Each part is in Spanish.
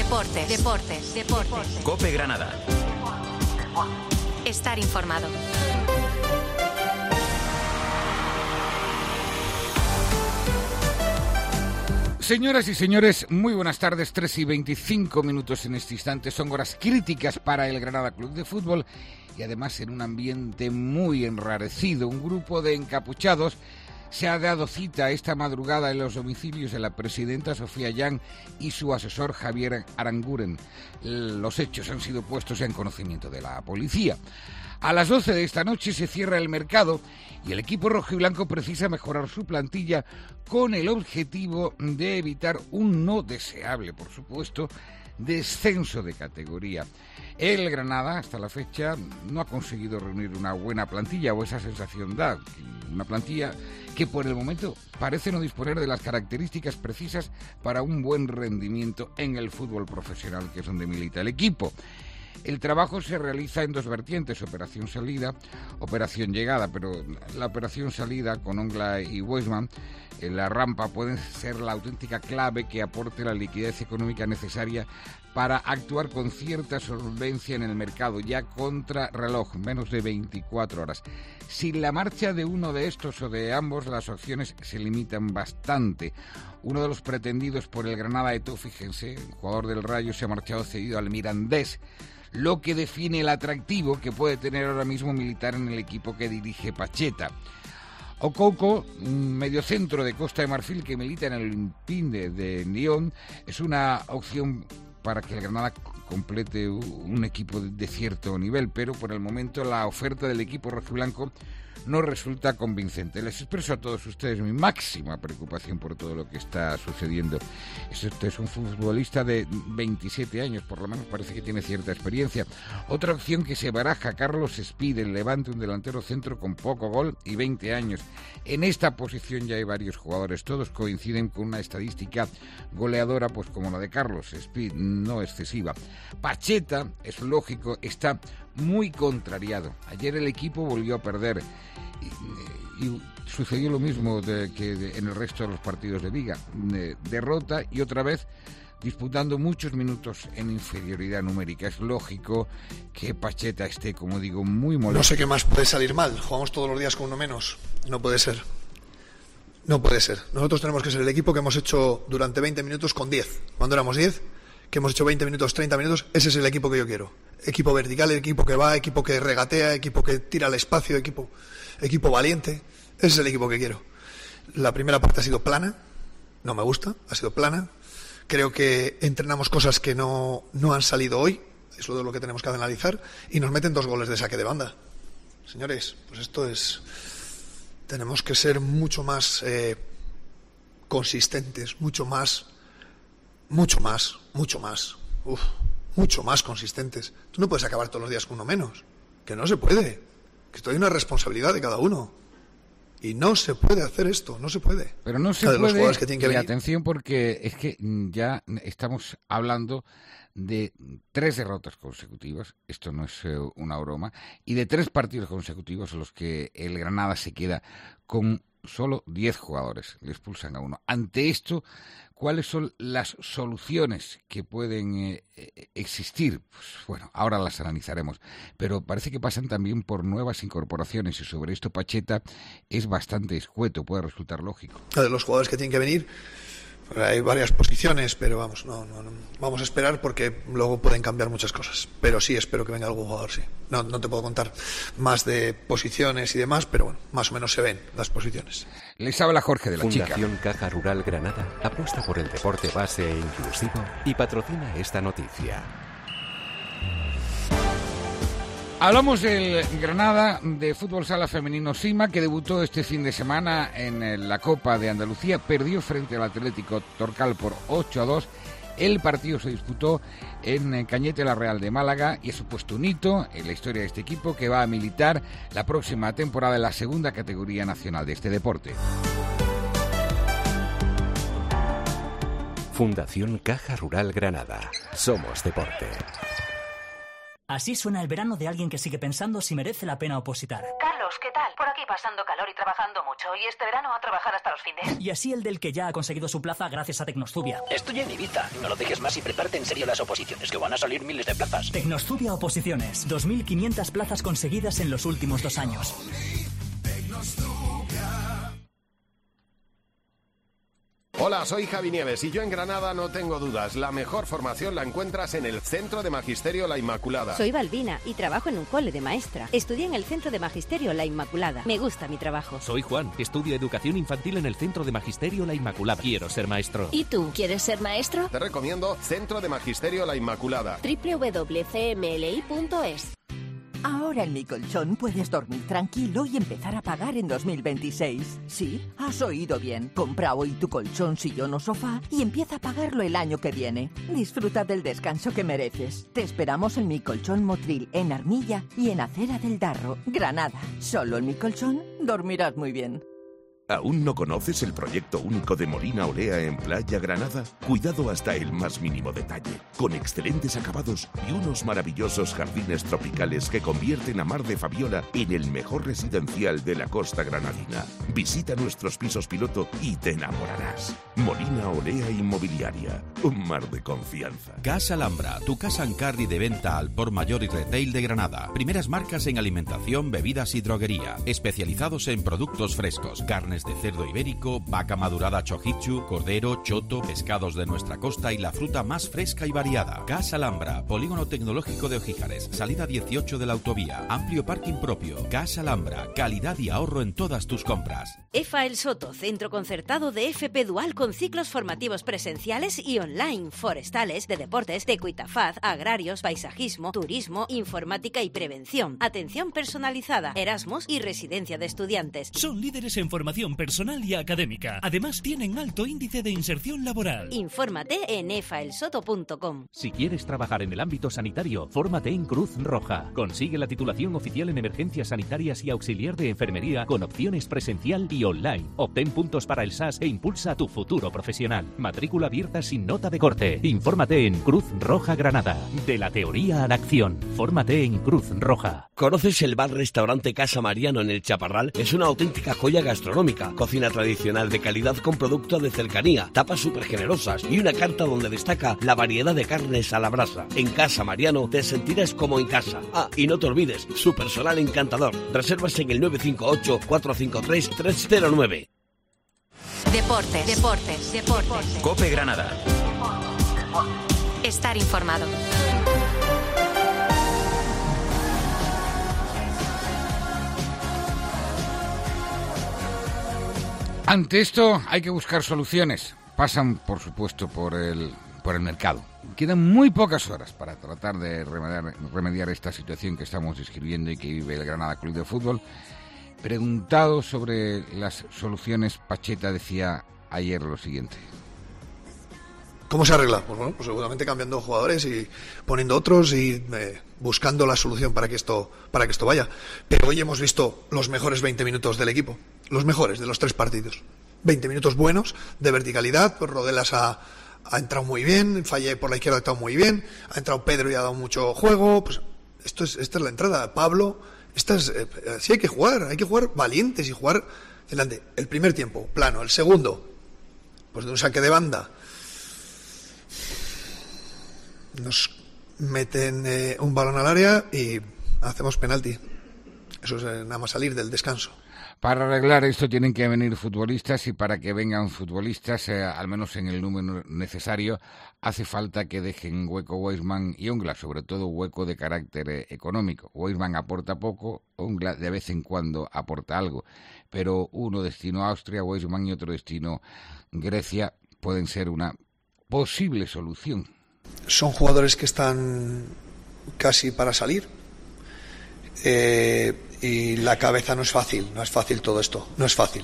Deportes. COPE Granada. Estar informado. Señoras y señores, muy buenas tardes. 3:25 en este instante. Son horas críticas para el Granada Club de Fútbol y además en un ambiente muy enrarecido. Un grupo de encapuchados se ha dado cita esta madrugada en los domicilios de la presidenta Sofía Yang y su asesor Javier Aranguren. Los hechos han sido puestos en conocimiento de la policía. A las 12 de esta noche se cierra el mercado y el equipo rojiblanco precisa mejorar su plantilla con el objetivo de evitar un no deseable, por supuesto, descenso de categoría. El Granada, hasta la fecha, no ha conseguido reunir una buena plantilla, o esa sensación da, una plantilla que por el momento parece no disponer de las características precisas para un buen rendimiento en el fútbol profesional, que es donde milita el equipo. El trabajo se realiza en dos vertientes, operación salida, operación llegada, pero la operación salida con Ongla y Weisman, la rampa puede ser la auténtica clave que aporte la liquidez económica necesaria para actuar con cierta solvencia en el mercado, ya contra reloj, menos de 24 horas. Sin la marcha de uno de estos o de ambos, las opciones se limitan bastante. Uno de los pretendidos por el Granada, Eto'o, fíjense, el jugador del Rayo, se ha marchado cedido al Mirandés, lo que define el atractivo que puede tener ahora mismo militar en el equipo que dirige Pacheta. Okoko, un mediocentro de Costa de Marfil que milita en el Olympique de Lyon, es una opción para que el Granada complete un equipo de cierto nivel, pero por el momento la oferta del equipo rojiblanco no resulta convincente. Les expreso a todos ustedes mi máxima preocupación por todo lo que está sucediendo. Este es un futbolista de 27 años, por lo menos parece que tiene cierta experiencia. Otra opción que se baraja, Carlos Espí, del Levante, un delantero centro con poco gol y 20 años. En esta posición ya hay varios jugadores, todos coinciden con una estadística goleadora, pues como la de Carlos Espí, no excesiva. Pacheta, es lógico, está muy contrariado. Ayer el equipo volvió a perder y sucedió lo mismo que en el resto de los partidos de Liga. Derrota y otra vez disputando muchos minutos en inferioridad numérica. Es lógico que Pacheta esté, como digo, muy molesto. No sé qué más puede salir mal. Jugamos todos los días con uno menos. No puede ser. No puede ser. Nosotros tenemos que ser el equipo que hemos hecho durante 20 minutos con 10. Cuando éramos 10, que hemos hecho 20 minutos, 30 minutos, ese es el equipo que yo quiero. Equipo vertical, equipo que va, equipo que regatea, equipo que tira al espacio, equipo valiente. Ese es el equipo que quiero. La primera parte ha sido plana, no me gusta, ha sido plana. Creo que entrenamos cosas que no han salido hoy, es lo que tenemos que analizar, y nos meten 2 goles de saque de banda. Señores, pues esto es... Tenemos que ser mucho más consistentes, mucho más consistentes. Tú no puedes acabar todos los días con uno menos, que no se puede, que esto hay una responsabilidad de cada uno y no se puede hacer esto, no se puede. Pero no se puede, y atención, porque es que ya estamos hablando de 3 derrotas consecutivas, esto no es una broma, y de 3 partidos consecutivos en los que el Granada se queda con solo 10 jugadores, le expulsan a uno. Ante esto, ¿cuáles son las soluciones que pueden existir? Pues bueno, ahora las analizaremos, pero parece que pasan también por nuevas incorporaciones y sobre esto Pacheta es bastante escueto, puede resultar lógico. De los jugadores que tienen que venir, hay varias posiciones, pero no, vamos a esperar porque luego pueden cambiar muchas cosas. Pero sí, espero que venga algún jugador, sí. No te puedo contar más de posiciones y demás, pero bueno, más o menos se ven las posiciones. Les habla Jorge de la Chica. Fundación Caja Rural Granada apuesta por el deporte base e inclusivo y patrocina esta noticia. Hablamos del Granada de Fútbol Sala Femenino Sima, que debutó este fin de semana en la Copa de Andalucía. Perdió frente al Atlético Torcal por 8-2. El partido se disputó en Cañete la Real de Málaga y ha supuesto un hito en la historia de este equipo que va a militar la próxima temporada en la segunda categoría nacional de este deporte. Fundación Caja Rural Granada. Somos deporte. Así suena el verano de alguien que sigue pensando si merece la pena opositar. Carlos, ¿qué tal? Por aquí pasando calor y trabajando mucho. Y este verano a trabajar hasta los fines. Y así el del que ya ha conseguido su plaza gracias a Tecnostubia. Estoy en Ibiza. No lo dejes más y prepárate en serio las oposiciones, que van a salir miles de plazas. Tecnostubia Oposiciones. 2.500 plazas conseguidas en los últimos 2 años. Hola, soy Javi Nieves y yo en Granada no tengo dudas. La mejor formación la encuentras en el Centro de Magisterio La Inmaculada. Soy Balbina y trabajo en un cole de maestra. Estudié en el Centro de Magisterio La Inmaculada. Me gusta mi trabajo. Soy Juan, estudio Educación Infantil en el Centro de Magisterio La Inmaculada. Quiero ser maestro. ¿Y tú, quieres ser maestro? Te recomiendo Centro de Magisterio La Inmaculada. www.cmli.es. Ahora en Mi Colchón puedes dormir tranquilo y empezar a pagar en 2026. Sí, has oído bien. Compra hoy tu colchón, sillón o sofá y empieza a pagarlo el año que viene. Disfruta del descanso que mereces. Te esperamos en Mi Colchón Motril, en Armilla y en Acera del Darro, Granada. Solo en Mi Colchón dormirás muy bien. ¿Aún no conoces el proyecto único de Molina Olea en Playa Granada? Cuidado hasta el más mínimo detalle, con excelentes acabados y unos maravillosos jardines tropicales que convierten a Mar de Fabiola en el mejor residencial de la costa granadina. Visita nuestros pisos piloto y te enamorarás. Molina Olea Inmobiliaria, un mar de confianza. Casa Alhambra, tu casa en carry de venta al por mayor y retail de Granada. Primeras marcas en alimentación, bebidas y droguería. Especializados en productos frescos, carnes de cerdo ibérico, vaca madurada chojichu, cordero, choto, pescados de nuestra costa y la fruta más fresca y variada. Casa Alhambra, Polígono Tecnológico de Ojíjares, salida 18 de la autovía, amplio parking propio. Casa Alhambra, calidad y ahorro en todas tus compras. EFA El Soto, centro concertado de FP Dual con ciclos formativos presenciales y online, forestales, de deportes, de Cuitafaz, agrarios, paisajismo, turismo, informática y prevención, atención personalizada, Erasmus y residencia de estudiantes. Son líderes en formación personal y académica. Además, tienen alto índice de inserción laboral. Infórmate en efaelsoto.com. Si quieres trabajar en el ámbito sanitario, fórmate en Cruz Roja. Consigue la titulación oficial en emergencias sanitarias y auxiliar de enfermería con opciones presencial y online. Obtén puntos para el SAS e impulsa tu futuro profesional. Matrícula abierta sin nota de corte. Infórmate en Cruz Roja Granada. De la teoría a la acción. Fórmate en Cruz Roja. ¿Conoces el bar-restaurante Casa Mariano en el Chaparral? Es una auténtica joya gastronómica. Cocina tradicional de calidad con producto de cercanía, tapas súper generosas y una carta donde destaca la variedad de carnes a la brasa. En Casa Mariano te sentirás como en casa. Ah, y no te olvides, su personal encantador. Reservas en el 958-453-309. Deportes. COPE Granada. Estar informado. Ante esto hay que buscar soluciones. Pasan, por supuesto, por el mercado. Quedan muy pocas horas para tratar de remediar esta situación que estamos describiendo y que vive el Granada Club de Fútbol. Preguntado sobre las soluciones, Pacheta decía ayer lo siguiente. ¿Cómo se arregla? Pues bueno, pues seguramente cambiando jugadores y poniendo otros y buscando la solución para que esto vaya. Pero hoy hemos visto los mejores 20 minutos del equipo, los mejores de los 3 partidos. 20 minutos buenos, de verticalidad, pues Rodelas ha entrado muy bien, Fallé por la izquierda ha estado muy bien, ha entrado Pedro y ha dado mucho juego. Pues esta es la entrada. Pablo, sí hay que jugar valientes y jugar delante. El primer tiempo, plano. El segundo, pues de un saque de banda. Nos meten un balón al área y hacemos penalti. Eso es nada más salir del descanso. Para arreglar esto tienen que venir futbolistas y para que vengan futbolistas, al menos en el número necesario, hace falta que dejen hueco Weisman y Ongla, sobre todo hueco de carácter económico. Weisman aporta poco, Ongla de vez en cuando aporta algo, pero uno destino Austria, Weisman y otro destino Grecia pueden ser una posible solución. Son jugadores que están casi para salir y la cabeza no es fácil todo esto, no es fácil.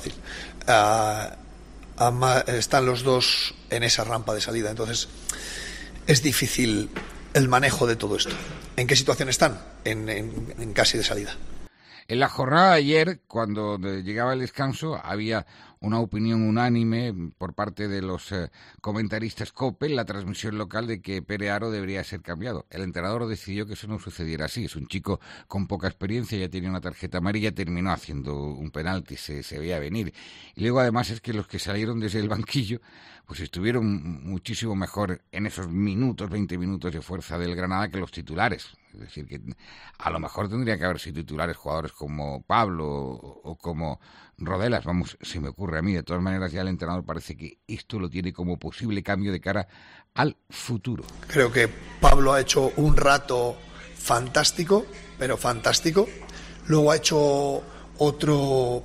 Están los dos en esa rampa de salida, entonces es difícil el manejo de todo esto. ¿En qué situación están? En casi de salida. En la jornada de ayer, cuando llegaba el descanso, había una opinión unánime por parte de los comentaristas COPE en la transmisión local de que Pere Aro debería ser cambiado. El entrenador decidió que eso no sucediera así. Es un chico con poca experiencia, ya tenía una tarjeta amarilla, terminó haciendo un penalti, se veía venir. Y luego además es que los que salieron desde el banquillo pues estuvieron muchísimo mejor en esos 20 minutos de fuerza del Granada que los titulares. Es decir, que a lo mejor tendría que haber sido titulares jugadores como Pablo o como Rodelas, vamos, se me ocurre a mí. De todas maneras, ya el entrenador parece que esto lo tiene como posible cambio de cara al futuro. Creo que Pablo ha hecho un rato fantástico, pero fantástico. Luego ha hecho otro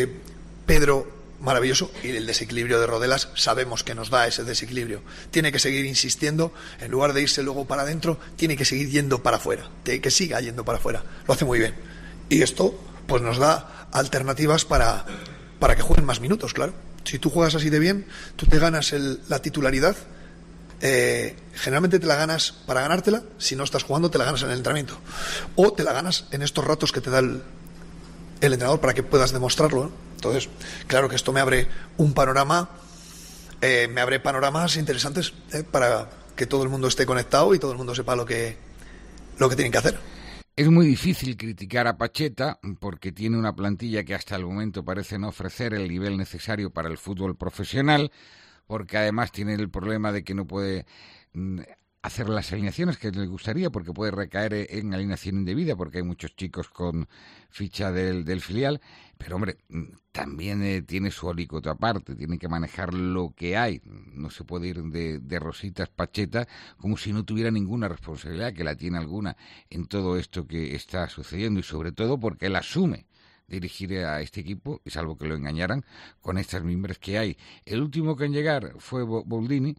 Pedro maravilloso, y el desequilibrio de Rodelas sabemos que nos da ese desequilibrio. Tiene que seguir insistiendo, en lugar de irse luego para adentro, tiene que seguir yendo para afuera, que siga yendo para afuera. Lo hace muy bien. Y esto pues nos da alternativas para que jueguen más minutos, claro. Si tú juegas así de bien, tú te ganas la titularidad. Generalmente te la ganas para ganártela. Si no estás jugando, te la ganas en el entrenamiento, o te la ganas en estos ratos que te da el entrenador para que puedas demostrarlo, ¿no? Entonces, claro que esto me abre un panorama, me abre panoramas interesantes para que todo el mundo esté conectado y todo el mundo sepa lo que tienen que hacer. Es muy difícil criticar a Pacheta porque tiene una plantilla que hasta el momento parece no ofrecer el nivel necesario para el fútbol profesional, porque además tiene el problema de que no puede hacer las alineaciones que le gustaría, porque puede recaer en alineación indebida, porque hay muchos chicos con ficha del filial. Pero, hombre, también tiene su alícuota aparte, tiene que manejar lo que hay. No se puede ir de rositas Pacheta como si no tuviera ninguna responsabilidad, que la tiene alguna en todo esto que está sucediendo, y sobre todo porque él asume dirigir a este equipo, y salvo que lo engañaran con estas mimbres que hay. El último que en llegar fue Boldini,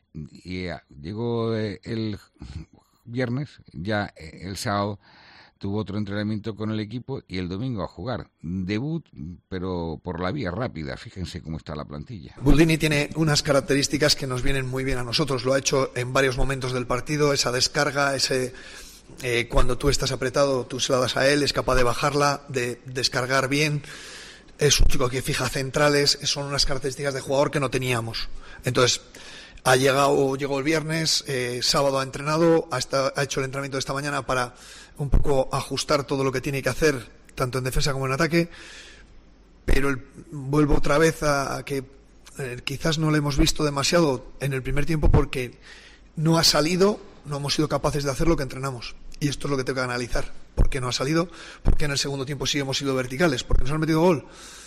y llegó el viernes, ya el sábado tuvo otro entrenamiento con el equipo y el domingo a jugar. Debut, pero por la vía rápida. Fíjense cómo está la plantilla. Boldini tiene unas características que nos vienen muy bien a nosotros. Lo ha hecho en varios momentos del partido, esa descarga, cuando tú estás apretado, tú se la das a él, es capaz de bajarla, de descargar bien. Es un chico que fija centrales, son unas características de jugador que no teníamos. Entonces, llegó el viernes, sábado ha entrenado, ha hecho el entrenamiento de esta mañana para un poco ajustar todo lo que tiene que hacer, tanto en defensa como en ataque, pero vuelvo otra vez a que quizás no lo hemos visto demasiado en el primer tiempo porque no ha salido, no hemos sido capaces de hacer lo que entrenamos. Y esto es lo que tengo que analizar. ¿Por qué no ha salido? ¿Por qué en el segundo tiempo sí hemos sido verticales? ¿Por qué nos han metido gol?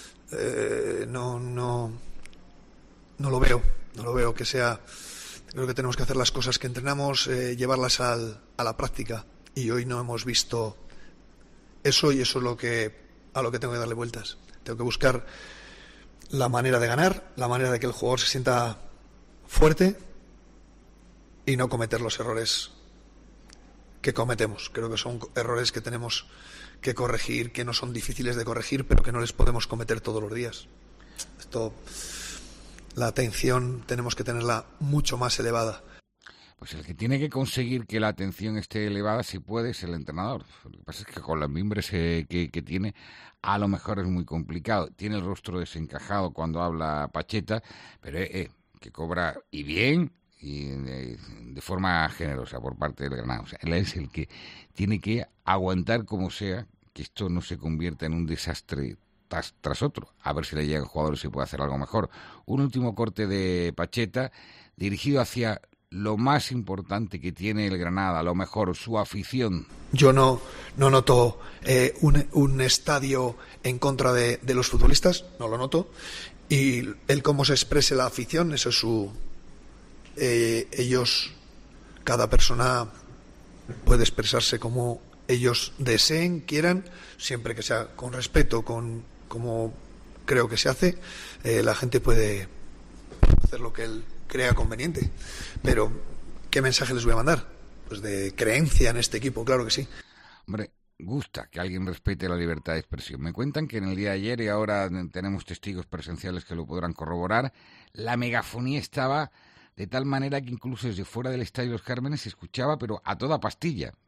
No lo veo. No lo veo que sea. Creo que tenemos que hacer las cosas que entrenamos, llevarlas a la práctica. Y hoy no hemos visto eso, y eso es a lo que tengo que darle vueltas. Tengo que buscar la manera de ganar, la manera de que el jugador se sienta fuerte y no cometer los errores que cometemos. Creo que son errores que tenemos que corregir, que no son difíciles de corregir, pero que no les podemos cometer todos los días. La atención tenemos que tenerla mucho más elevada. Pues el que tiene que conseguir que la atención esté elevada, si puede, es el entrenador. Lo que pasa es que con las mimbres que tiene, a lo mejor es muy complicado. Tiene el rostro desencajado cuando habla Pacheta, pero que cobra y bien y de forma generosa por parte del Granada. O sea, él es el que tiene que aguantar como sea que esto no se convierta en un desastre tras otro, a ver si le llegan jugadores y se puede hacer algo mejor. Un último corte de Pacheta dirigido hacia lo más importante que tiene el Granada, lo mejor, su afición. Yo no noto un estadio en contra de los futbolistas, no lo noto, y el cómo se exprese la afición, eso es ellos, cada persona puede expresarse como ellos deseen, quieran, siempre que sea con respeto, como creo que se hace. La gente puede hacer lo que él crea conveniente, pero ¿qué mensaje les voy a mandar? Pues de creencia en este equipo, claro que sí. Hombre, gusta que alguien respete la libertad de expresión. Me cuentan que en el día de ayer, y ahora tenemos testigos presenciales que lo podrán corroborar, la megafonía estaba de tal manera que incluso desde fuera del Estadio Los Cármenes se escuchaba, pero a toda pastilla.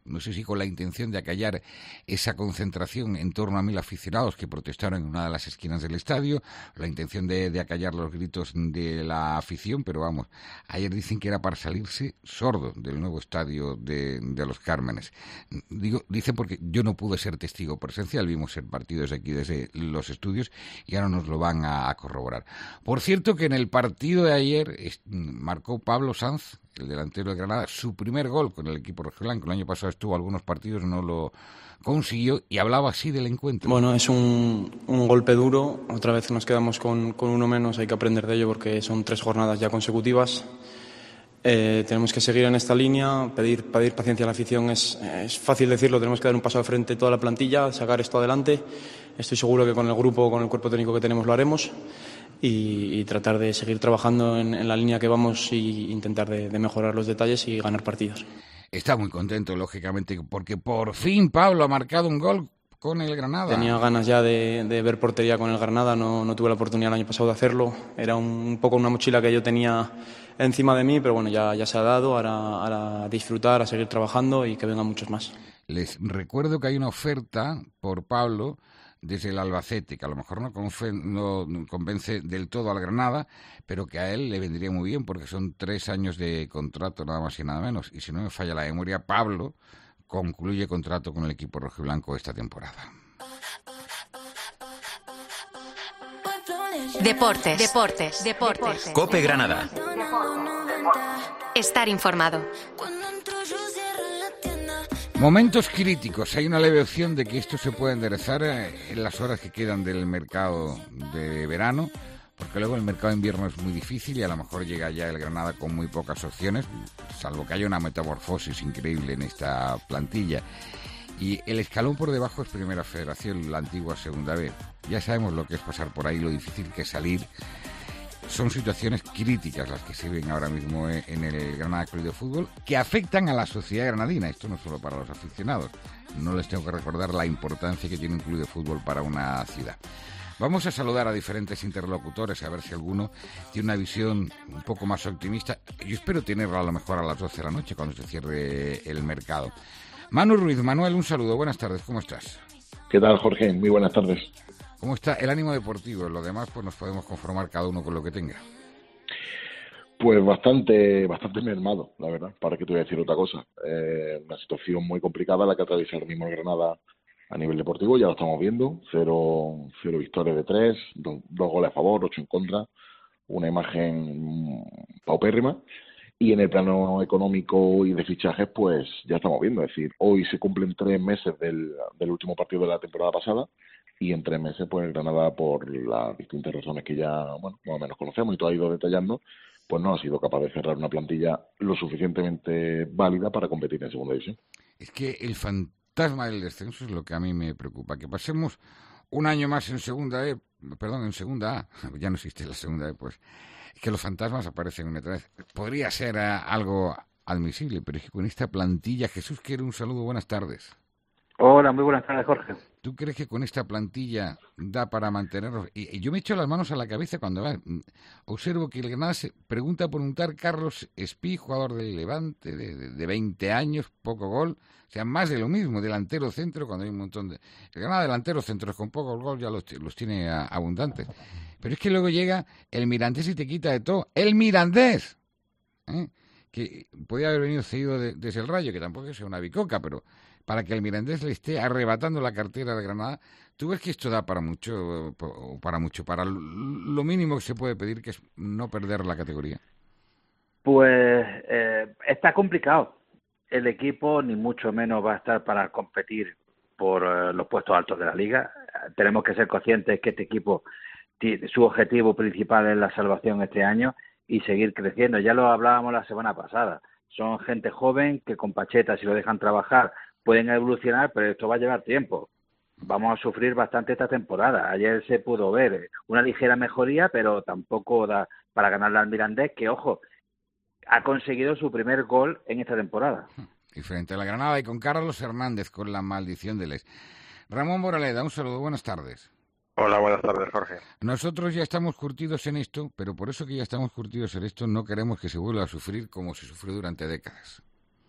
no sé si con la intención de acallar esa concentración en torno a 1.000 aficionados que protestaron en una de las esquinas del estadio, la intención de acallar los gritos de la afición, pero vamos, ayer dicen que era para salirse sordo del nuevo estadio de Los Cármenes. Dicen porque yo no pude ser testigo presencial, vimos el partido desde aquí, desde los estudios, y ahora nos lo van a corroborar. Por cierto que en el partido de ayer marcó Pablo Sanz, el delantero de Granada, su primer gol con el equipo rojiblanco. El año pasado estuvo algunos partidos, no lo consiguió, y hablaba así del encuentro. Bueno, es un golpe duro. Otra vez nos quedamos con uno menos. Hay que aprender de ello porque son 3 jornadas ya consecutivas. Tenemos que seguir en esta línea. Pedir paciencia a la afición es fácil decirlo. Tenemos que dar un paso al frente toda la plantilla, sacar esto adelante. Estoy seguro que con el grupo, con el cuerpo técnico que tenemos lo haremos. Y tratar de seguir trabajando en la línea que vamos y intentar de mejorar los detalles y ganar partidos. Está muy contento, lógicamente, porque por fin Pablo ha marcado un gol con el Granada. Tenía ganas ya de ver portería con el Granada, no tuve la oportunidad el año pasado de hacerlo. Era un poco una mochila que yo tenía encima de mí, pero bueno, ya se ha dado, ahora a disfrutar, a seguir trabajando y que vengan muchos más. Les recuerdo que hay una oferta por Pablo desde el Albacete, que a lo mejor no convence del todo al Granada, pero que a él le vendría muy bien porque son 3 años de contrato, nada más y nada menos. Y si no me falla la memoria, Pablo concluye contrato con el equipo rojiblanco esta temporada. Deportes. COPE Granada. Estar informado. Momentos críticos. Hay una leve opción de que esto se pueda enderezar en las horas que quedan del mercado de verano, porque luego el mercado de invierno es muy difícil y a lo mejor llega ya el Granada con muy pocas opciones, salvo que haya una metamorfosis increíble en esta plantilla. Y el escalón por debajo es Primera Federación, la antigua Segunda B. Ya sabemos lo que es pasar por ahí, lo difícil que es salir. Son situaciones críticas las que se ven ahora mismo en el Granada Club de Fútbol, que afectan a la sociedad granadina. Esto no solo para los aficionados. No les tengo que recordar la importancia que tiene un club de fútbol para una ciudad. Vamos a saludar a diferentes interlocutores, a ver si alguno tiene una visión un poco más optimista. Yo espero tenerla a lo mejor a las 12 de la noche, cuando se cierre el mercado. Manu Ruiz. Manuel, un saludo. Buenas tardes. ¿Cómo estás? ¿Qué tal, Jorge? Muy buenas tardes. ¿Cómo está el ánimo deportivo? Lo demás, pues nos podemos conformar cada uno con lo que tenga. Pues bastante mermado, la verdad. ¿Para qué te voy a decir otra cosa? Una situación muy complicada la que atraviesa ahora mismo el Granada a nivel deportivo. Ya lo estamos viendo. Cero victorias de 3, 2 goles a favor, 8 en contra. Una imagen paupérrima. Y en el plano económico y de fichajes, pues ya estamos viendo. Es decir, hoy se cumplen 3 meses del último partido de la temporada pasada. Y en 3 meses, pues el Granada, por las distintas razones que ya, bueno, más o menos conocemos y tú has ido detallando, pues no ha sido capaz de cerrar una plantilla lo suficientemente válida para competir en Segunda División. Es que el fantasma del descenso es lo que a mí me preocupa. Que pasemos un año más en Segunda A, ya no existe la Segunda A, pues es que los fantasmas aparecen una vez. Podría ser algo admisible, pero es que con esta plantilla, Jesús quiere un saludo, buenas tardes. Hola, muy buenas tardes, Jorge. ¿Tú crees que con esta plantilla da para mantenernos? Y yo me echo las manos a la cabeza cuando observo que el Granada se pregunta por un tal Carlos Espí, jugador del Levante, de 20 años, poco gol, o sea, más de lo mismo, delantero centro, cuando hay un montón de... El Granada delantero centros con poco gol ya los tiene abundantes. Pero es que luego llega el Mirandés y te quita de todo. ¡El Mirandés! Que podía haber venido cedido desde el Rayo, que tampoco es una bicoca, pero... para que el Mirandés le esté arrebatando la cartera de Granada, ¿tú ves que esto da para mucho, para lo mínimo que se puede pedir, que es no perder la categoría? Pues está complicado. El equipo ni mucho menos va a estar para competir por los puestos altos de la Liga. Tenemos que ser conscientes que este equipo, su objetivo principal es la salvación este año y seguir creciendo. Ya lo hablábamos la semana pasada. Son gente joven que con Pacheta, si lo dejan trabajar, pueden evolucionar, pero esto va a llevar tiempo. Vamos a sufrir bastante esta temporada. Ayer se pudo ver una ligera mejoría, pero tampoco da para ganarle al Mirandés, que, ojo, ha conseguido su primer gol en esta temporada. Y frente a la Granada y con Carlos Hernández, con la maldición de Les. Ramón Moraleda, un saludo, buenas tardes. Hola, buenas tardes, Jorge. Nosotros ya estamos curtidos en esto, pero por eso que ya estamos curtidos en esto, no queremos que se vuelva a sufrir como se sufrió durante décadas.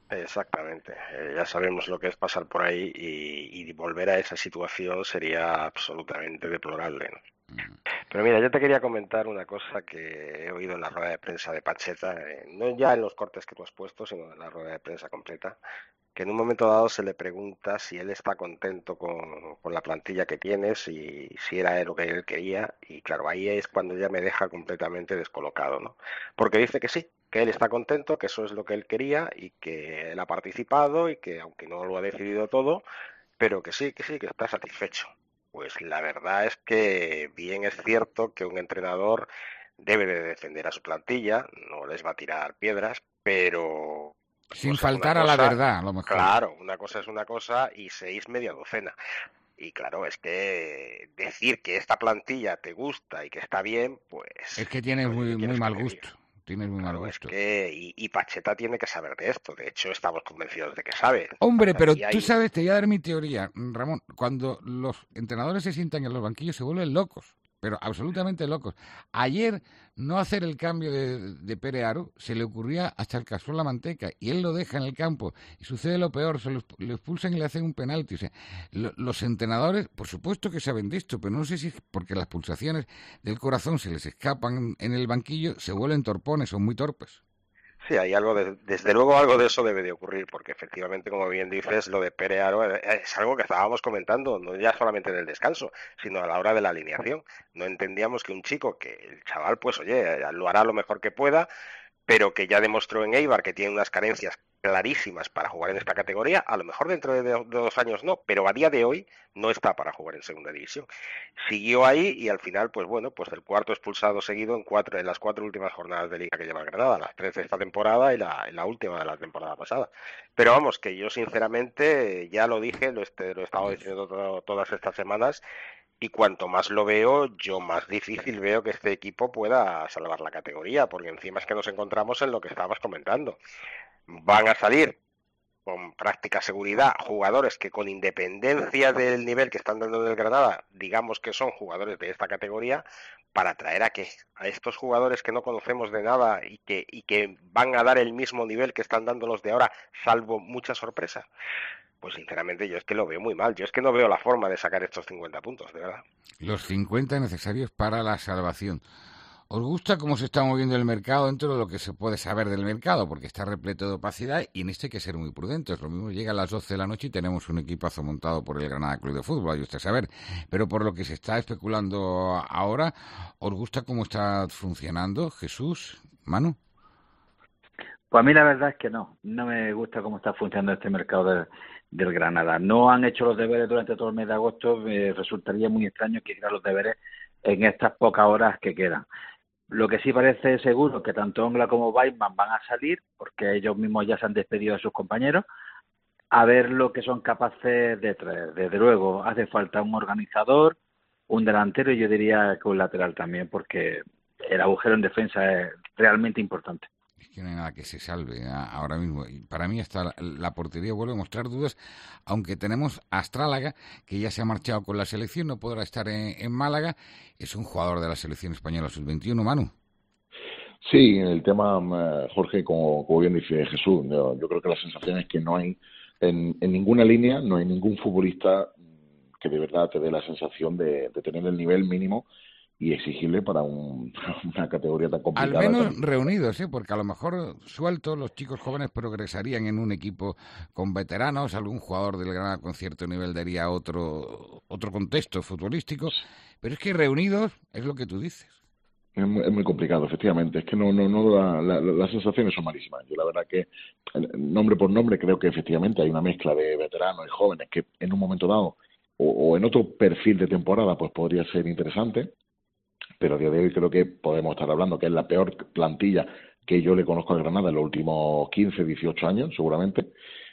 Exactamente. Ya sabemos lo que es pasar por ahí y volver a esa situación sería absolutamente deplorable, ¿no? Pero mira, yo te quería comentar una cosa que he oído en la rueda de prensa de Pacheta, no ya en los cortes que tú has puesto, sino en la rueda de prensa completa, que en un momento dado se le pregunta si él está contento con la plantilla que tiene, si era lo que él quería, y claro, ahí es cuando ya me deja completamente descolocado, ¿no? Porque dice que sí, que él está contento, que eso es lo que él quería y que él ha participado y que aunque no lo ha decidido todo, pero que sí, que está satisfecho. Pues la verdad es que bien es cierto que un entrenador debe de defender a su plantilla, no les va a tirar piedras, pero sin faltar a la verdad, a lo mejor. Claro, una cosa es una cosa y 6 media docena. Y claro, es que decir que esta plantilla te gusta y que está bien, pues... Es que tienes muy mal gusto. Tienes muy mal gusto. Es que, y Pacheta tiene que saber de esto. De hecho, estamos convencidos de que sabe. Hombre, pero tú sabes, te voy a dar mi teoría, Ramón. Cuando los entrenadores se sientan en los banquillos se vuelven locos, pero absolutamente locos. Ayer no hacer el cambio de Pere Aro se le ocurría hasta el Casual La Manteca y él lo deja en el campo y sucede lo peor, se lo expulsan y le hacen un penalti. O sea, los entrenadores, por supuesto que saben de esto, pero no sé si es porque las pulsaciones del corazón se les escapan en el banquillo, se vuelven torpones, son muy torpes. Sí, hay algo desde luego algo de eso debe de ocurrir, porque efectivamente, como bien dices, lo de Pere Aro es algo que estábamos comentando, no ya solamente en el descanso, sino a la hora de la alineación. No entendíamos que un chico, que el chaval, pues oye, lo hará lo mejor que pueda, pero que ya demostró en Eibar que tiene unas carencias clarísimas para jugar en esta categoría, a lo mejor dentro de 2 años no, pero a día de hoy no está para jugar en segunda división. Siguió ahí y al final, pues bueno, pues el cuarto expulsado seguido en las 4 últimas jornadas de liga que lleva el Granada, las 3 de esta temporada y la última de la temporada pasada. Pero vamos, que yo sinceramente ya lo dije, lo he estado diciendo todas estas semanas, y cuanto más lo veo, yo más difícil veo que este equipo pueda salvar la categoría, porque encima es que nos encontramos en lo que estabas comentando. Van a salir con práctica seguridad jugadores que con independencia del nivel que están dando en el Granada, digamos que son jugadores de esta categoría, para traer a estos jugadores que no conocemos de nada y que van a dar el mismo nivel que están dando los de ahora, salvo muchas sorpresas. Pues sinceramente yo es que lo veo muy mal. Yo es que no veo la forma de sacar estos 50 puntos, de verdad. Los 50 necesarios para la salvación. ¿Os gusta cómo se está moviendo el mercado dentro de lo que se puede saber del mercado? Porque está repleto de opacidad y en esto hay que ser muy prudentes. Lo mismo llega a las 12 de la noche y tenemos un equipazo montado por el Granada Club de Fútbol, hay usted saber. Pero por lo que se está especulando ahora, ¿os gusta cómo está funcionando? Jesús, Manu. Pues a mí la verdad es que no me gusta cómo está funcionando este mercado del Granada. No han hecho los deberes durante todo el mes de agosto, me resultaría muy extraño que hicieran los deberes en estas pocas horas que quedan. Lo que sí parece seguro que tanto Ongla como Weissman van a salir, porque ellos mismos ya se han despedido de sus compañeros, a ver lo que son capaces de traer. Desde luego hace falta un organizador, un delantero y yo diría que un lateral también, porque el agujero en defensa es realmente importante. Es que no hay nada que se salve ahora mismo. Y para mí hasta la portería vuelve a mostrar dudas, aunque tenemos a Astrálaga, que ya se ha marchado con la selección, no podrá estar en Málaga. Es un jugador de la selección española sub-21, Manu. Sí, en el tema, Jorge, como bien dice Jesús, yo creo que la sensación es que no hay, en ninguna línea, no hay ningún futbolista que de verdad te dé la sensación de tener el nivel mínimo y exigible para una categoría tan complicada. Al menos reunidos, porque a lo mejor sueltos los chicos jóvenes progresarían en un equipo con veteranos, algún jugador del Granada con cierto nivel daría otro contexto futbolístico, pero es que reunidos es lo que tú dices. Es muy complicado, efectivamente. Es que las sensaciones son malísimas. Yo la verdad que, nombre por nombre, creo que efectivamente hay una mezcla de veteranos y jóvenes que en un momento dado o en otro perfil de temporada pues podría ser interesante. Pero a día de hoy creo que podemos estar hablando que es la peor plantilla que yo le conozco a Granada en los últimos 15, 18 años, seguramente.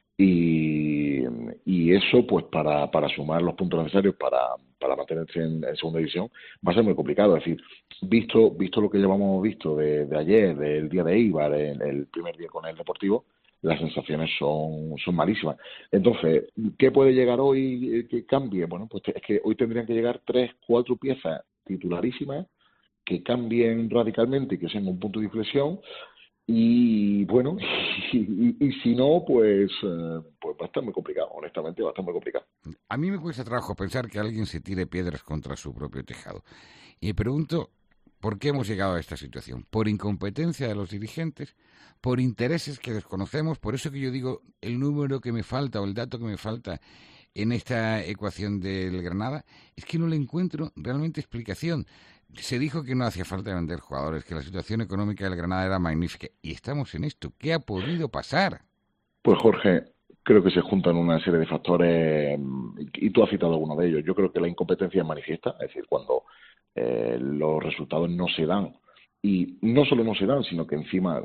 Y eso, pues para sumar los puntos necesarios para mantenerse en segunda división, va a ser muy complicado. Es decir, visto lo que llevamos visto de ayer, del día de Eibar, el primer día con el Deportivo, las sensaciones son malísimas. Entonces, ¿qué puede llegar hoy que cambie? Bueno, pues es que hoy tendrían que llegar 3, 4 piezas titularísimas que cambien radicalmente y que sean un punto de inflexión y bueno, y si no, pues va a estar muy complicado, honestamente va a estar muy complicado. A mí me cuesta trabajo pensar que alguien se tire piedras contra su propio tejado. Y me pregunto, ¿por qué hemos llegado a esta situación? ¿Por incompetencia de los dirigentes? ¿Por intereses que desconocemos? Por eso que yo digo, el número que me falta o el dato que me falta en esta ecuación del Granada, es que no le encuentro realmente explicación. Se dijo que no hacía falta vender jugadores, que la situación económica del Granada era magnífica. Y estamos en esto. ¿Qué ha podido pasar? Pues Jorge, creo que se juntan una serie de factores, y tú has citado alguno de ellos. Yo creo que la incompetencia es manifiesta, es decir, cuando los resultados no se dan. Y no solo no se dan, sino que encima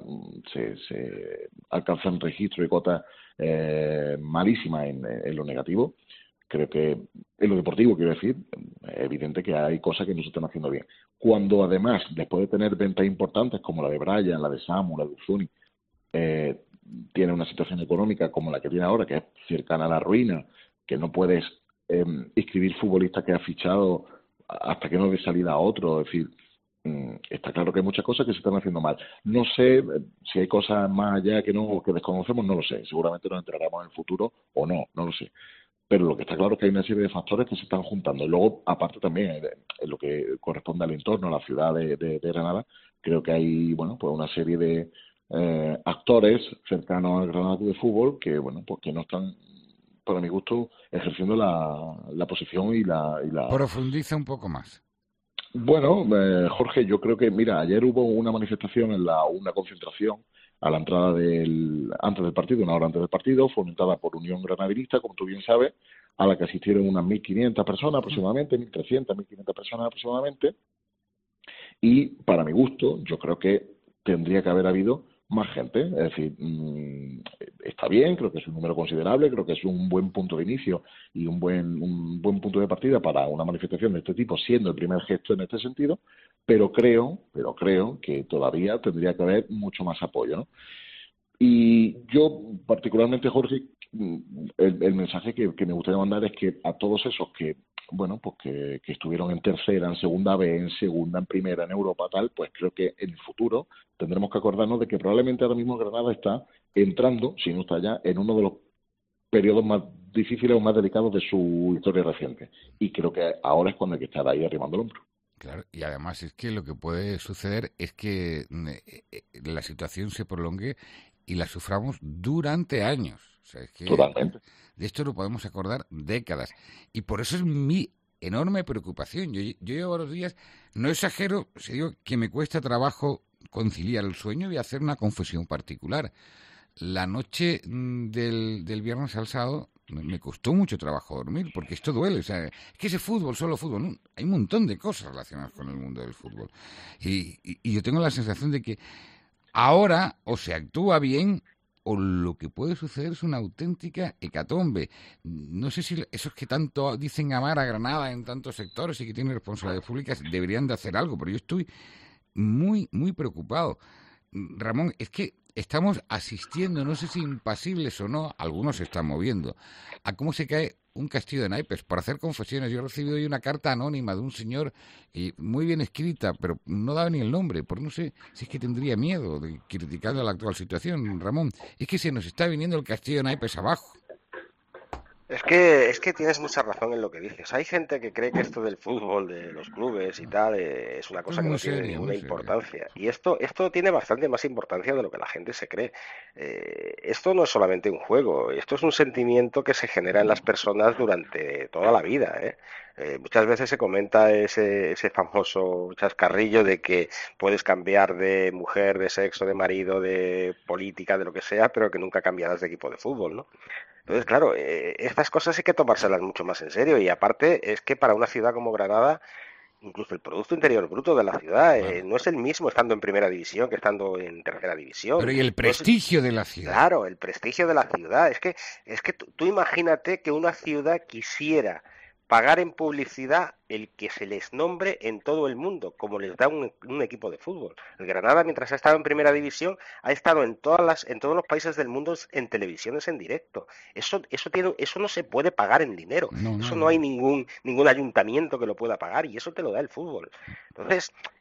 se alcanzan registros y cotas malísimas en lo negativo. Creo que en lo deportivo, quiero decir, es evidente que hay cosas que no se están haciendo bien. Cuando además, después de tener ventas importantes como la de Brian, la de Samu, la de Uzuni, tiene una situación económica como la que tiene ahora, que es cercana a la ruina, que no puedes inscribir futbolistas que has fichado hasta que no dé salida a otro, es decir, está claro que hay muchas cosas que se están haciendo mal. No sé si hay cosas más allá que desconocemos, no lo sé. Seguramente nos enteraremos en el futuro o no lo sé. Pero lo que está claro es que hay una serie de factores que se están juntando. Y luego, aparte también, en lo que corresponde al entorno, a la ciudad de Granada, creo que hay, pues una serie de actores cercanos al Granada Club de Fútbol que, pues que no están, para mi gusto, ejerciendo la posición y la... Profundiza un poco más. Bueno, Jorge, yo creo que, mira, ayer hubo una manifestación una concentración a la entrada antes del partido, una hora antes del partido, fomentada por Unión Granadinista, como tú bien sabes, a la que asistieron unas 1.500 personas aproximadamente, 1.300, 1.500 personas aproximadamente, y para mi gusto, yo creo que tendría que haber habido más gente, es decir, está bien, creo que es un número considerable, creo que es un buen punto de inicio y un buen punto de partida para una manifestación de este tipo, siendo el primer gesto en este sentido, pero creo que todavía tendría que haber mucho más apoyo, ¿no? Y yo, particularmente, Jorge, el mensaje que me gustaría mandar es que a todos esos que estuvieron en tercera, en segunda B, en segunda, en primera, en Europa, tal, pues creo que en el futuro tendremos que acordarnos de que probablemente ahora mismo Granada está entrando, si no está ya, en uno de los periodos más difíciles o más delicados de su historia reciente. Y creo que ahora es cuando hay que estar ahí arrimando el hombro. Claro, y además es que lo que puede suceder es que la situación se prolongue y la suframos durante años. O sea, es que totalmente. De esto lo podemos acordar décadas. Y por eso es mi enorme preocupación. Yo llevo varios días, no exagero, si digo que me cuesta trabajo conciliar el sueño. Voy a hacer una confesión particular. La noche del viernes al sábado me costó mucho trabajo dormir, porque esto duele. O sea, es que ese fútbol, solo fútbol, no, hay un montón de cosas relacionadas con el mundo del fútbol. Y yo tengo la sensación de que ahora o se actúa bien o lo que puede suceder es una auténtica hecatombe. No sé si esos que tanto dicen amar a Granada en tantos sectores y que tienen responsabilidades públicas deberían de hacer algo, pero yo estoy muy, muy preocupado. Ramón, es que estamos asistiendo, no sé si impasibles o no, algunos se están moviendo, a cómo se cae un castillo de naipes. Por hacer confesiones, yo he recibido hoy una carta anónima de un señor muy bien escrita, pero no daba ni el nombre, porque no sé si es que tendría miedo de criticar la actual situación. Ramón, es que se nos está viniendo el castillo de naipes abajo. Es que tienes mucha razón en lo que dices. Hay gente que cree que esto del fútbol, de los clubes y tal, es una cosa que no tiene ninguna importancia. Y esto tiene bastante más importancia de lo que la gente se cree. Esto no es solamente un juego, esto es un sentimiento que se genera en las personas durante toda la vida, muchas veces se comenta ese famoso chascarrillo de que puedes cambiar de mujer, de sexo, de marido, de política, de lo que sea, pero que nunca cambiarás de equipo de fútbol, ¿no? Entonces, claro, estas cosas hay que tomárselas mucho más en serio, y aparte es que para una ciudad como Granada, incluso el Producto Interior Bruto de la ciudad no es el mismo estando en primera división que estando en tercera división. Pero y el prestigio de la ciudad. Claro, el prestigio de la ciudad. Es que tú imagínate que una ciudad quisiera pagar en publicidad el que se les nombre en todo el mundo, como les da un equipo de fútbol. El Granada, mientras ha estado en primera división, ha estado en todos los países del mundo en televisiones en directo. Eso no se puede pagar en dinero. No hay ningún ayuntamiento que lo pueda pagar, y eso te lo da el fútbol. Entonces,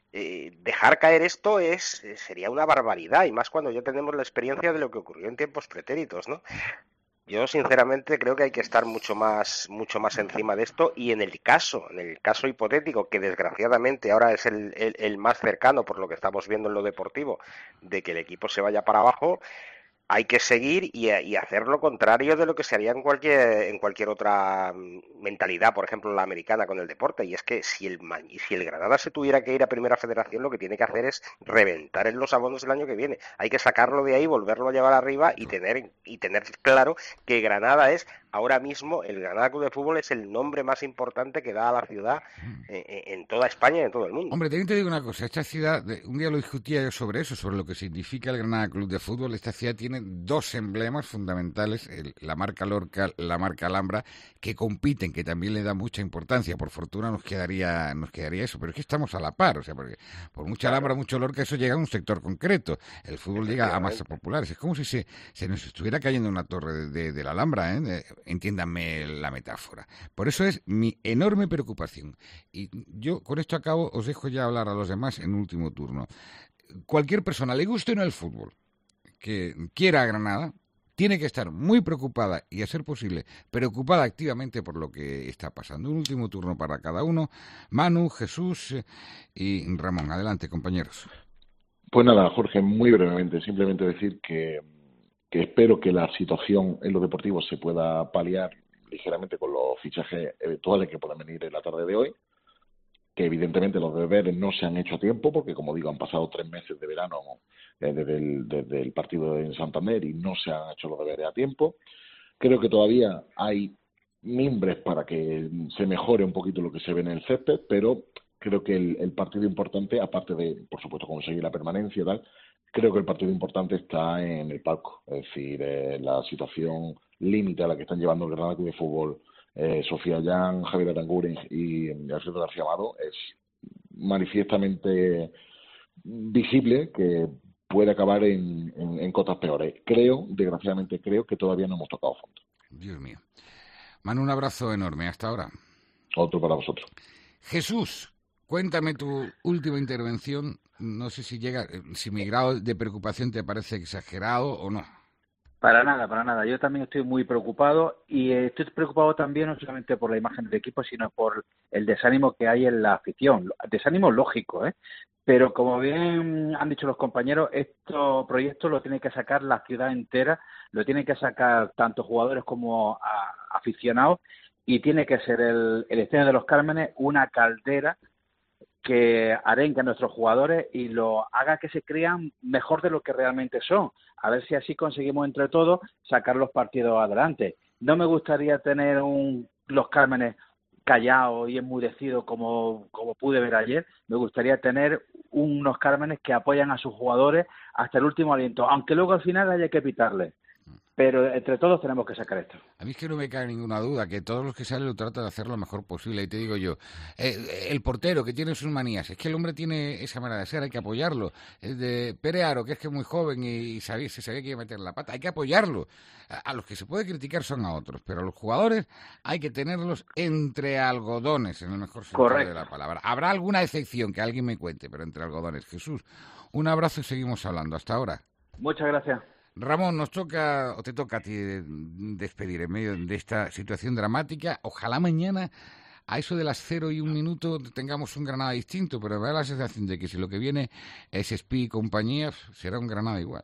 dejar caer esto sería una barbaridad, y más cuando ya tenemos la experiencia de lo que ocurrió en tiempos pretéritos, ¿no? Yo sinceramente creo que hay que estar mucho más encima de esto, y en el caso hipotético, que desgraciadamente ahora es el más cercano por lo que estamos viendo en lo deportivo, de que el equipo se vaya para abajo, hay que seguir y hacer lo contrario de lo que se haría en cualquier otra mentalidad, por ejemplo la americana con el deporte, y es que si el Granada se tuviera que ir a Primera Federación, lo que tiene que hacer es reventar en los abonos del año que viene. Hay que sacarlo de ahí, volverlo a llevar arriba y tener claro que Granada es ahora mismo, el Granada Club de Fútbol es el nombre más importante que da a la ciudad en toda España y en todo el mundo. Hombre, también te digo una cosa, esta ciudad, un día lo discutía yo sobre eso, sobre lo que significa el Granada Club de Fútbol. Esta ciudad tiene dos emblemas fundamentales, la marca Lorca, la marca Alhambra, que compiten, que también le da mucha importancia. Por fortuna nos quedaría eso, pero es que estamos a la par, o sea, porque por mucha Alhambra, mucho Lorca, eso llega a un sector concreto. El fútbol llega a masas populares. Es como si se nos estuviera cayendo una torre de la Alhambra, entiéndanme la metáfora. Por eso es mi enorme preocupación. Y yo con esto acabo, os dejo ya hablar a los demás en último turno. Cualquier persona, le guste o no el fútbol, que quiera a Granada, tiene que estar muy preocupada y, a ser posible, preocupada activamente por lo que está pasando. Un último turno para cada uno. Manu, Jesús y Ramón. Adelante, compañeros. Pues nada, Jorge, muy brevemente, simplemente decir que espero que la situación en los deportivos se pueda paliar ligeramente con los fichajes eventuales que puedan venir en la tarde de hoy, que evidentemente los deberes no se han hecho a tiempo, porque como digo, han pasado 3 meses de verano desde el partido en Santander y no se han hecho los deberes a tiempo. Creo que todavía hay mimbres para que se mejore un poquito lo que se ve en el césped, pero creo que el partido importante, aparte de, por supuesto, conseguir la permanencia y tal, creo que el partido importante está en el palco. Es decir, la situación límite a la que están llevando el Granada Club de Fútbol, Sofía Jan, Javier Aranguren y Alfredo García Amado, es manifiestamente visible que puede acabar en cotas peores. Desgraciadamente creo que todavía no hemos tocado fondo. Dios mío. Manu, un abrazo enorme. Hasta ahora. Otro para vosotros. Jesús, cuéntame tu última intervención. No sé si mi grado de preocupación te parece exagerado o no. Para nada. Yo también estoy muy preocupado, y estoy preocupado también no solamente por la imagen del equipo, sino por el desánimo que hay en la afición. Desánimo lógico, pero como bien han dicho los compañeros, estos proyectos lo tiene que sacar la ciudad entera, lo tienen que sacar tanto jugadores como aficionados, y tiene que ser el Estadio de los Cármenes una caldera que arenque a nuestros jugadores y lo haga que se crean mejor de lo que realmente son. A ver si así conseguimos entre todos sacar los partidos adelante. No me gustaría tener los Cármenes callados y enmudecidos como pude ver ayer. Me gustaría tener unos Cármenes que apoyan a sus jugadores hasta el último aliento, aunque luego al final haya que pitarle. Pero entre todos tenemos que sacar esto. A mí es que no me cae ninguna duda que todos los que salen lo tratan de hacer lo mejor posible. Y te digo yo, el portero que tiene sus manías, es que el hombre tiene esa manera de ser, hay que apoyarlo. El de Pere Aro, que es que es muy joven y se sabía que iba a meter la pata, hay que apoyarlo. A los que se puede criticar son a otros, pero a los jugadores hay que tenerlos entre algodones, en el mejor sentido de la palabra. Habrá alguna excepción que alguien me cuente, pero entre algodones. Jesús, un abrazo y seguimos hablando. Hasta ahora. Muchas gracias. Ramón, te toca a ti despedir en medio de esta situación dramática. Ojalá mañana, a eso de las 0:01, tengamos un Granada distinto, pero me da la sensación de que si lo que viene es Espí y compañía, será un Granada igual.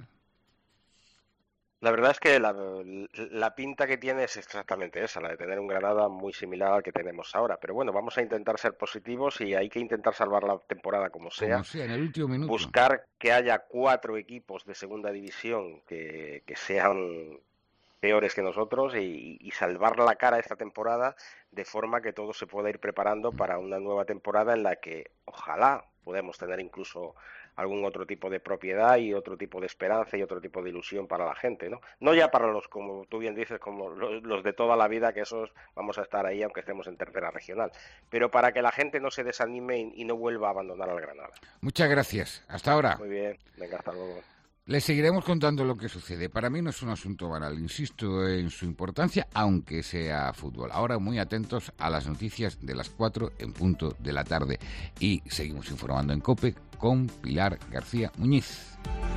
La verdad es que la pinta que tiene es exactamente esa, la de tener un Granada muy similar al que tenemos ahora. Pero bueno, vamos a intentar ser positivos y hay que intentar salvar la temporada como sea. En el último minuto. Buscar que haya 4 equipos de segunda división que sean peores que nosotros y salvar la cara esta temporada de forma que todo se pueda ir preparando para una nueva temporada en la que ojalá podamos tener incluso algún otro tipo de propiedad y otro tipo de esperanza y otro tipo de ilusión para la gente, ¿no? No ya para los, como tú bien dices, como los de toda la vida, que esos vamos a estar ahí aunque estemos en tercera regional, pero para que la gente no se desanime y no vuelva a abandonar al Granada. Muchas gracias. Hasta ahora. Muy bien. Venga, hasta luego. Les seguiremos contando lo que sucede. Para mí no es un asunto banal, insisto en su importancia, aunque sea fútbol. Ahora muy atentos a las noticias de las 4 en punto de la tarde. Y seguimos informando en COPE con Pilar García Muñiz.